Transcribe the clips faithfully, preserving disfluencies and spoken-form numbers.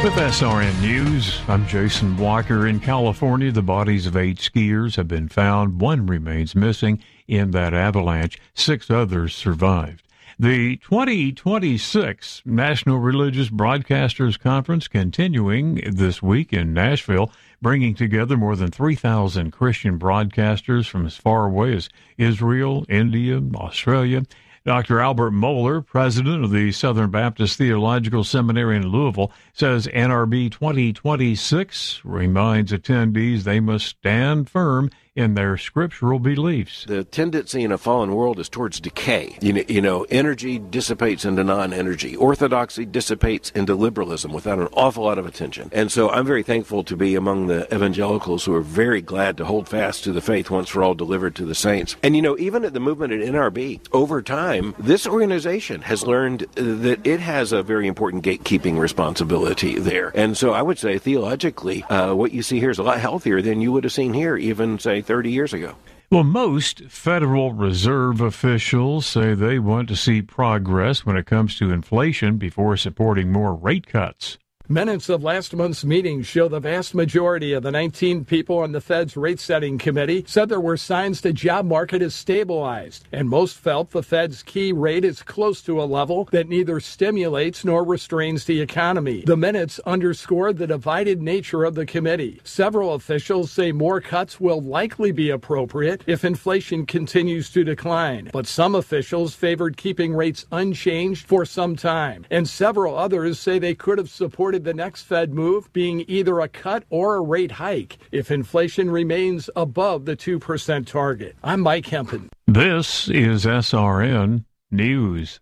With S R N News, I'm Jason Walker. In California, the bodies of eight skiers have been found. One remains missing in that avalanche. Six others survived. The twenty twenty-six National Religious Broadcasters Conference continuing this week in Nashville, bringing together more than three thousand Christian broadcasters from as far away as Israel, India, Australia. Doctor Albert Mohler, president of the Southern Baptist Theological Seminary in Louisville, says N R B twenty twenty-six reminds attendees they must stand firm in their scriptural beliefs. The tendency in a fallen world is towards decay. You know, you know, energy dissipates into non-energy. Orthodoxy dissipates into liberalism without an awful lot of attention. And so I'm very thankful to be among the evangelicals who are very glad to hold fast to the faith once for all delivered to the saints. And, you know, even at the movement at N R B, over time, this organization has learned that it has a very important gatekeeping responsibility there. And so I would say theologically, uh, what you see here is a lot healthier than you would have seen here even, say, thirty years ago. Well, most Federal Reserve officials say they want to see progress when it comes to inflation before supporting more rate cuts. Minutes of last month's meeting show the vast majority of the nineteen people on the Fed's rate-setting committee said there were signs the job market is stabilized, and most felt the Fed's key rate is close to a level that neither stimulates nor restrains the economy. The minutes underscore the divided nature of the committee. Several officials say more cuts will likely be appropriate if inflation continues to decline, but some officials favored keeping rates unchanged for some time, and several others say they could have supported the next Fed move being either a cut or a rate hike if inflation remains above the two percent target. I'm Mike Hempen. This is S R N News.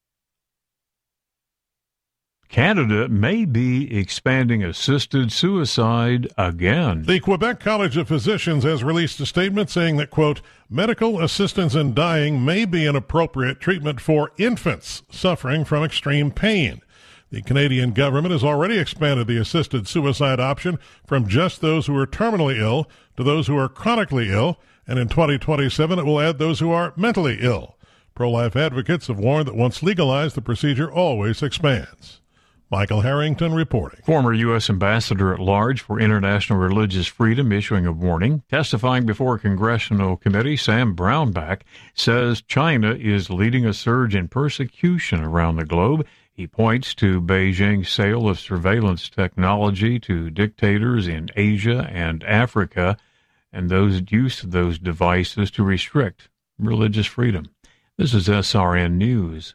Canada may be expanding assisted suicide again. The Quebec College of Physicians has released a statement saying that, quote, medical assistance in dying may be an appropriate treatment for infants suffering from extreme pain. The Canadian government has already expanded the assisted suicide option from just those who are terminally ill to those who are chronically ill, and in twenty twenty-seven it will add those who are mentally ill. Pro-life advocates have warned that once legalized, the procedure always expands. Michael Harrington reporting. Former U S Ambassador at Large for International Religious Freedom issuing a warning. Testifying before a congressional committee, Sam Brownback says China is leading a surge in persecution around the globe. He points to Beijing's sale of surveillance technology to dictators in Asia and Africa and those use of those devices to restrict religious freedom. This is S R N News.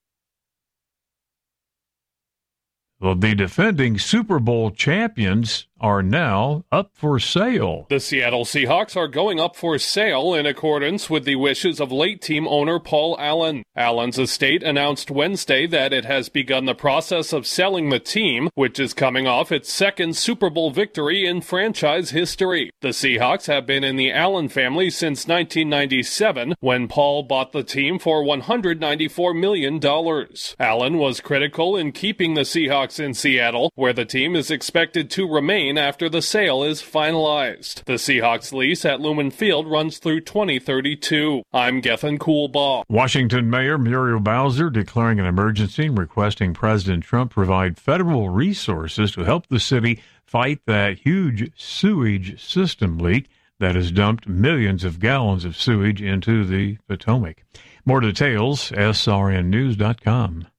Well, the defending Super Bowl champions are now up for sale. The Seattle Seahawks are going up for sale in accordance with the wishes of late team owner Paul Allen. Allen's estate announced Wednesday that it has begun the process of selling the team, which is coming off its second Super Bowl victory in franchise history. The Seahawks have been in the Allen family since nineteen ninety-seven, when Paul bought the team for one hundred ninety-four million dollars. Allen was critical in keeping the Seahawks in Seattle, where the team is expected to remain after the sale is finalized. The Seahawks lease at Lumen Field runs through twenty thirty-two. I'm Gethin Coolbaugh. Washington Mayor Muriel Bowser declaring an emergency and requesting President Trump provide federal resources to help the city fight that huge sewage system leak that has dumped millions of gallons of sewage into the Potomac. More details, S R N news dot com.